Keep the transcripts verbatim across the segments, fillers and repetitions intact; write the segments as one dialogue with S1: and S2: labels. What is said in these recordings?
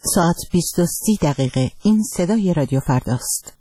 S1: ساعت بیست و سی دقیقه. این صدای رادیو فرداست.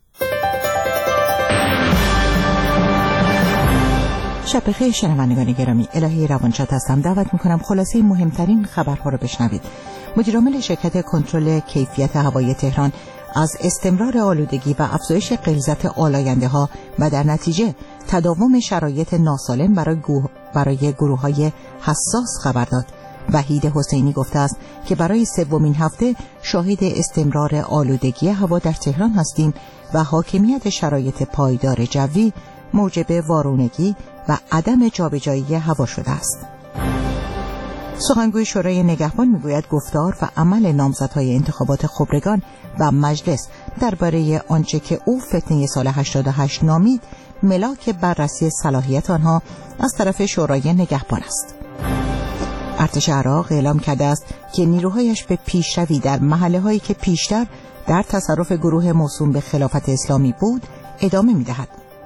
S1: شب بخیر شنوندگان گرامی، الهی روانشاد هستم. دعوت میکنم خلاصه مهمترین خبرها رو بشنوید. مدیر عامل شرکت کنترل کیفیت هوایی تهران از استمرار آلودگی و افزایش غلظت آلاینده ها و در نتیجه تداوم شرایط ناسالم برای گروه برای گروه‌های حساس خبر داد. وحید حسینی گفته است که برای سومین هفته شاهد استمرار آلودگی هوا در تهران هستیم و حاکمیت شرایط پایدار جوی موجب وارونگی و عدم جابجایی هوا شده است. سخنگوی شورای نگهبان میگوید گفتار و عمل نامزدهای انتخابات خبرگان و مجلس درباره آنچه که او فتنه سال هشتاد و هشت نامید ملاک بررسی صلاحیت آنها از طرف شورای نگهبان است. ارتش عراق اعلام کرده است که نیروهایش به پیشروی در محله‌هایی که پیشتر در تصرف گروه موسوم به خلافت اسلامی بود ادامه می‌دهد.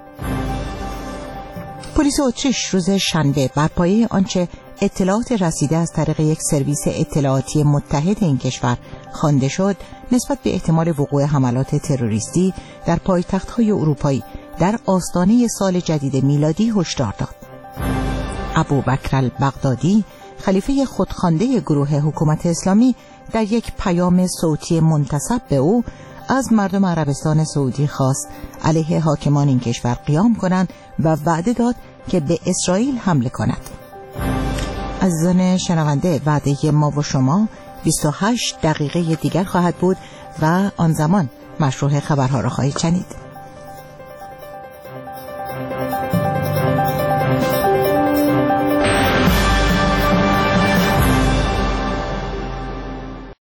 S1: پلیس اتریش روز شنبه بر پایه آنچه اطلاعات رسیده از طریق یک سرویس اطلاعاتی متحد این کشور خوانده شد نسبت به احتمال وقوع حملات تروریستی در پایتخت‌های اروپایی در آستانه سال جدید میلادی هشدار داد. ابوبکر البغدادی خلیفه خودخوانده گروه حکومت اسلامی در یک پیام صوتی منتسب به او از مردم عربستان سعودی خواست علیه حاکمان این کشور قیام کنند و وعده داد که به اسرائیل حمله کند. عزیزان شنونده، وعده ما و شما بیست و هشت دقیقه دیگر خواهد بود و آن زمان مشروع خبرها را خواهید شنید.